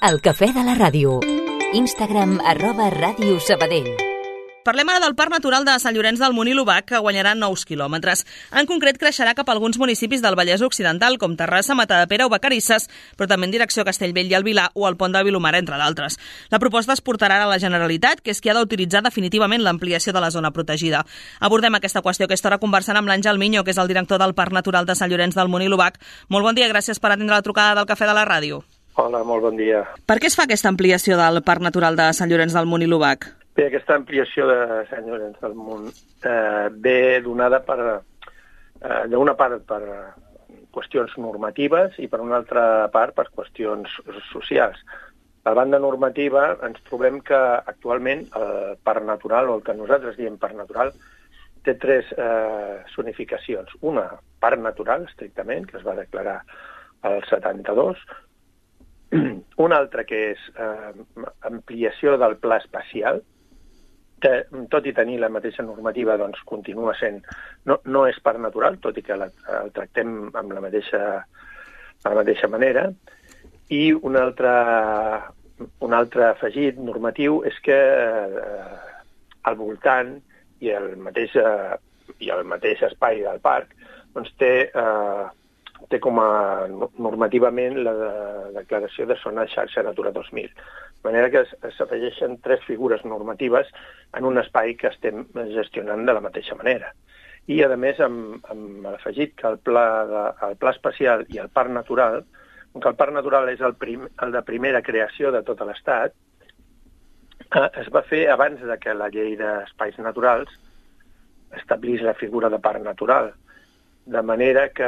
El cafè de la ràdio. Instagram @Ràdio Sabadell. Parlem ara del Parc Natural de Sant Llorenç del Munt i l'Obac, que guanyarà 9 quilòmetres. En concret, creixerà cap a alguns municipis del Vallès Occidental, com Terrassa, Matadepera o Vacarisses, però també en direcció a Castellbell i el Vilar o al Pont de Vilomara, entre d'altres. La proposta es portarà a la Generalitat, que és qui ha d'utilitzar definitivament l'ampliació de la zona protegida. Abordem aquesta qüestió aquesta hora conversant amb l'Àngel Miño, que és el director del Parc Natural de Sant Llorenç del Munt i l'Obac. Molt bon dia, gràcies per atendre la trucada del Cafè de la Ràdio. Hola, molt bon dia. Per què es fa aquesta ampliació del Parc Natural de Sant Llorenç del Munt i l'Obac? Bé, aquesta ampliació de Sant Llorenç del Munt ve donada d'una part per qüestions normatives i per una altra part per qüestions socials. A la banda normativa ens trobem que actualment el Parc Natural, o el que nosaltres diem Parc Natural, té tres zonificacions. Una, Parc Natural, estrictament, que es va declarar al 72. Una altra que és ampliació del pla espacial, que, tot i tenir la mateixa normativa, doncs continua sent... No és parc natural, tot i que el tractem amb la mateixa manera. I un altre afegit normatiu és que al voltant i el mateix espai del parc doncs té com a normativament la declaració de zona de xarxa Natura 2000. De manera que s'afegeixen tres figures normatives en un espai que estem gestionant de la mateixa manera. I, a més, amb l'afegit que el pla espacial i el parc natural, que el parc natural és el de primera creació de tot l'Estat, es va fer abans que la llei d'espais naturals establís la figura de parc natural. De manera que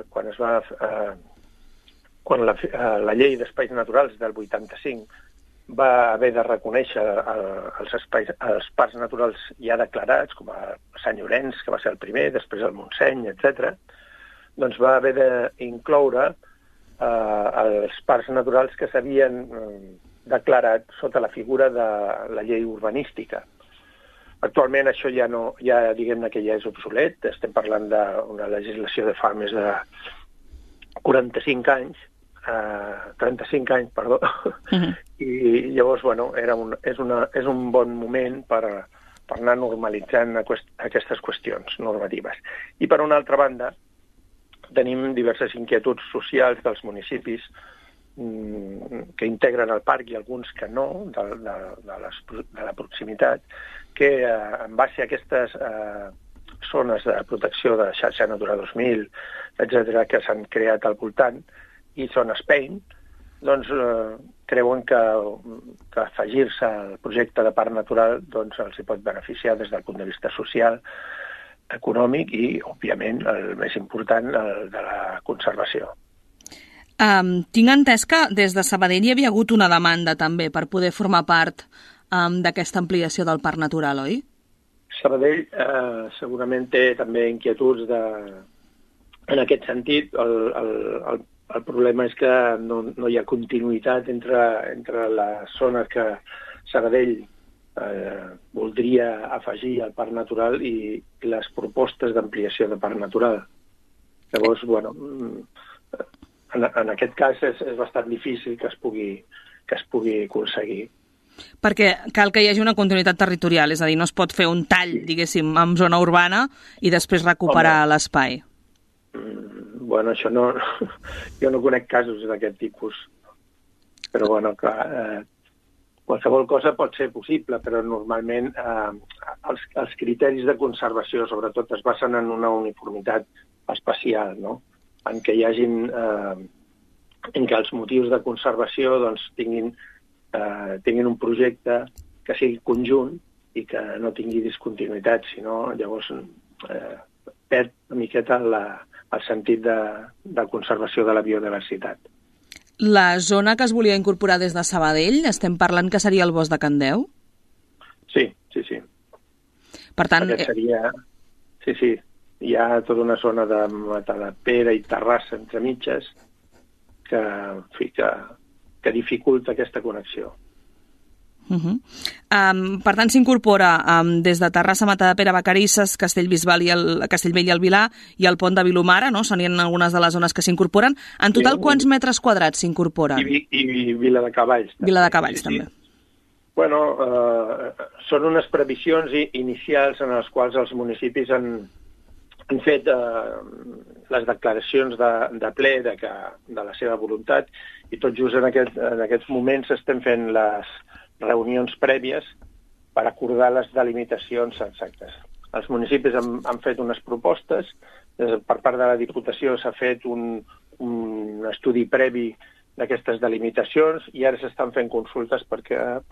quan la llei d'espais naturals del 85 va haver de reconèixer els parcs naturals ja declarats, com a Sant Llorenç, que va ser el primer, després el Montseny, etc., doncs va haver d'incloure els parcs naturals que s'havien declarat sota la figura de la llei urbanística. Actualment això diguem-ne que ja és obsolet, estem parlant d'una legislació de fa més de 35 anys, i llavors, és un bon moment per anar normalitzant aquestes qüestions normatives. I per una altra banda, tenim diverses inquietuds socials dels municipis que integren el parc i alguns que no, de la proximitat, que en base a aquestes zones de protecció de xarxa Natura 2000, etc., que s'han creat al voltant, i són Spain, doncs creuen que afegir-se al projecte de parc natural doncs els hi pot beneficiar des del punt de vista social, econòmic i, òbviament, el més important, el de la conservació. Tinc entès que des de Sabadell hi havia hagut una demanda també per poder formar part d'aquesta ampliació del parc natural, oi? Sabadell segurament té també inquietuds en aquest sentit. El problema és que no hi ha continuïtat entre les zones que Sabadell voldria afegir al parc natural i les propostes d'ampliació de parc natural. Llavors, en aquest cas és bastant difícil que es pugui aconseguir. Perquè cal que hi hagi una continuïtat territorial, és a dir, no es pot fer un tall, diguéssim, en zona urbana i després recuperar l'espai. Això no... Jo no conec casos d'aquest tipus. Però, clar, qualsevol cosa pot ser possible, però normalment els criteris de conservació, sobretot, es basen en una uniformitat espacial, no? En què hi hagin... en què els motius de conservació tinguin un projecte que sigui conjunt i que no tingui discontinuïtat, sinó llavors perd una miqueta el sentit de conservació de la biodiversitat. La zona que es volia incorporar des de Sabadell, estem parlant que seria el bosc de Can Deu? Sí. Per tant... Sí. Hi ha tota una zona de Matadepera i Terrassa entre mitges que dificulta aquesta connexió. Per tant, s'incorpora des de Terrassa, Matadepera, Vacarisses, Castellvell i el Vilar i el pont de Vilomara, no? Són algunes de les zones que s'incorporen. En total, quants metres quadrats s'incorporen? I Viladecavalls. Viladecavalls, també. Bueno, són unes previsions inicials en les quals els municipis han fet les declaracions de ple de la seva voluntat i tot just en aquests moments estem fent les reunions prèvies per acordar les delimitacions exactes. Els municipis han fet unes propostes, per part de la Diputació s'ha fet un estudi previ d'aquestes delimitacions i ara s'estan fent consultes per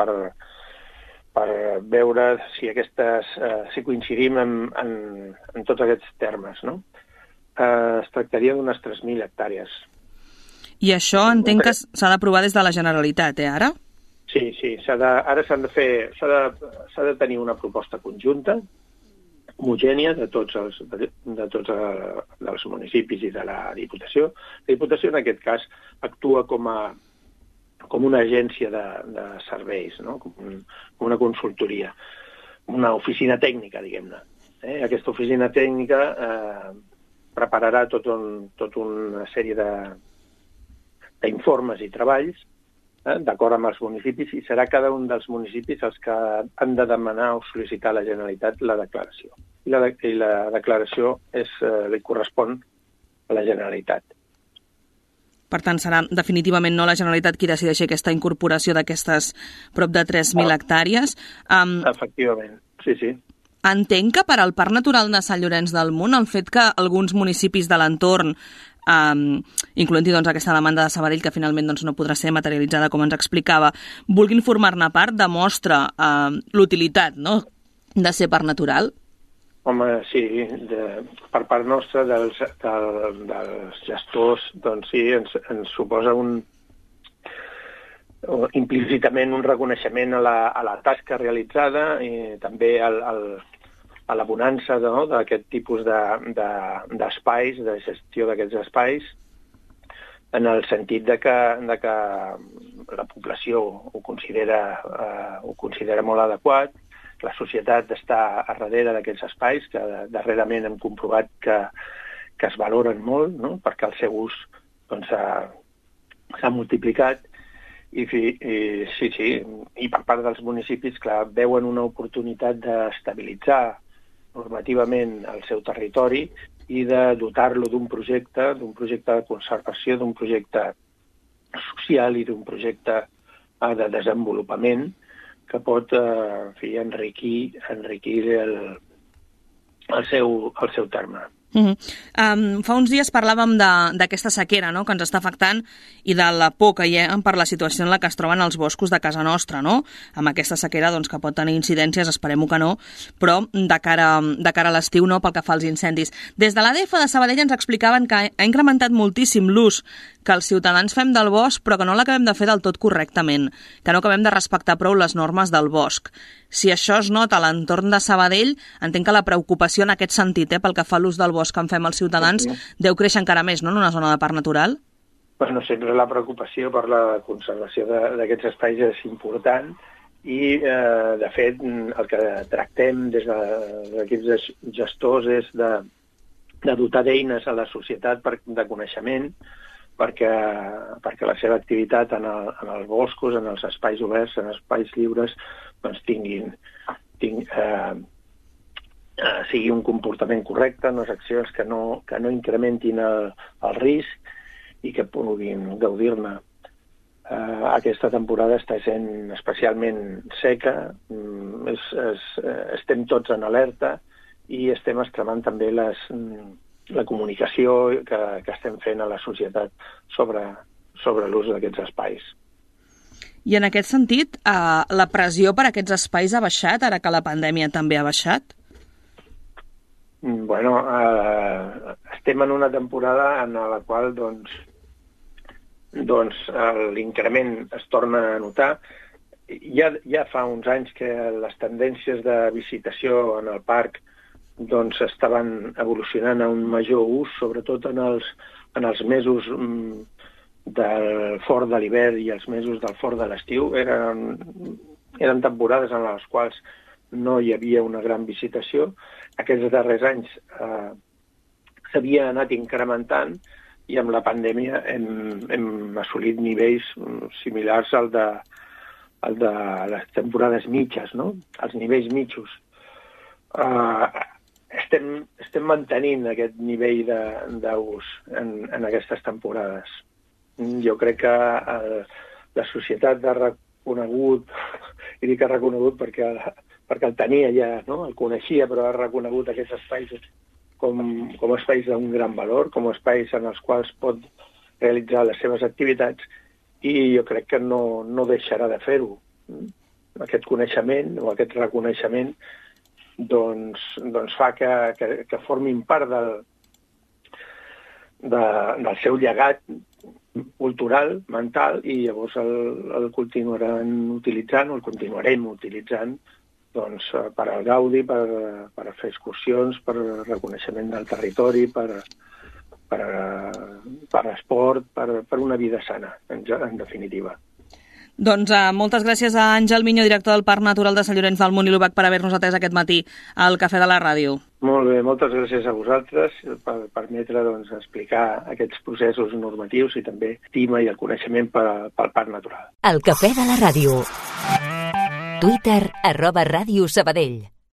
veure si coincidim en tots aquests termes, no? Es tractaria d'unes 3.000 hectàrees. I això entenc que s'ha d'aprovar des de la Generalitat, ara? Sí, ara s'ha de tenir una proposta conjunta, homogènia de tots els municipis i de la Diputació. La Diputació, en aquest cas, actua com una agència de serveis, no? Com una consultoria, una oficina tècnica, diguem-ne. Aquesta oficina tècnica prepararà tota una sèrie d'informes i treballs d'acord amb els municipis i serà cada un dels municipis els que han de demanar o sol·licitar a la Generalitat la declaració. I la declaració li correspon a la Generalitat. Per tant, serà definitivament no la Generalitat qui decideixi aquesta incorporació d'aquestes prop de 3.000 hectàrees. Efectivament, sí. Entenc que per al Parc Natural de Sant Llorenç del Munt, el fet que alguns municipis de l'entorn, incloent-hi aquesta demanda de Sabadell, que finalment no podrà ser materialitzada, com ens explicava, vulguin formar-ne part, demostra l'utilitat de ser parc natural? Home, sí, per part nostra, dels gestors, doncs sí, ens suposa implícitament un reconeixement a la tasca realitzada i també a la bonança d'aquest tipus d'espais, de gestió d'aquests espais, en el sentit de que la població ho considera molt adequat, la societat està a darrere d'aquests espais, que darrerament hem comprovat que es valoren molt, no? Perquè el seu ús s'ha multiplicat. I sí, i per part dels municipis, clar, veuen una oportunitat d'estabilitzar normativament el seu territori i de dotar-lo d'un projecte de conservació, d'un projecte social i d'un projecte de desenvolupament que pot enriquir el seu terme. Fa uns dies parlàvem d'aquesta sequera que ens està afectant i de la por que hi ha per la situació en la que es troben els boscos de casa nostra, no? Amb aquesta sequera que pot tenir incidències, esperem-ho que no, però de cara a l'estiu pel que fa als incendis. Des de l'ADF de Sabadell ens explicaven que ha incrementat moltíssim l'ús que els ciutadans fem del bosc, però que no l'acabem de fer del tot correctament, que no acabem de respectar prou les normes del bosc. Si això es nota a l'entorn de Sabadell, entenc que la preocupació en aquest sentit, pel que fa a l'ús del bosc que en fem els ciutadans, deu créixer encara més, no?, en una zona de parc natural? Bueno, sempre la preocupació per la conservació d'aquests espais és important i, de fet, el que tractem des dels equips gestors és de dotar d'eines a la societat de coneixement perquè la seva activitat en els boscos, en els espais oberts, en els espais lliures, doncs sigui un comportament correcte, unes accions que no incrementin el risc i que puguin gaudir-ne. Aquesta temporada està sent especialment seca, estem tots en alerta i estem extremant també la comunicació que estem fent a la societat sobre l'ús d'aquests espais. I en aquest sentit, la pressió per aquests espais ha baixat, ara que la pandèmia també ha baixat? Bueno, estem en una temporada en la qual l'increment es torna a notar. Ja fa uns anys que les tendències de visitació en el parc estaven evolucionant a un major ús, sobretot en els mesos del fort de l'hivern i els mesos del fort de l'estiu. eren temporades en les quals no hi havia una gran visitació. Aquests darrers anys s'havia anat incrementant i amb la pandèmia hem assolit nivells similars al de les temporades mitges, no? Els nivells mitjos. Estem mantenint aquest nivell d'ús en aquestes temporades. Jo crec que la societat ha reconegut, i dic ha reconegut perquè el tenia ja, no? El coneixia, però ha reconegut aquests espais com espais d'un gran valor, com espais en els quals pot realitzar les seves activitats, i jo crec que no deixarà de fer-ho. Aquest coneixement o aquest reconeixement doncs fa que formin part del seu llegat cultural, mental, i llavors el continuaran utilitzant, o el continuarem utilitzant doncs, per al gaudi, per fer excursions, per reconeixement del territori, per esport, per una vida sana, en definitiva. Doncs moltes gràcies a Àngel Miño, director del Parc Natural de Sant Llorenç del Munt i l'Obac, per haver-nos atès aquest matí al Cafè de la Ràdio. Molt bé, moltes gràcies a vosaltres per permetre explicar aquests processos normatius i també l'estima i el coneixement pel Parc Natural. El Cafè de la Ràdio. Twitter @Ràdio Sabadell.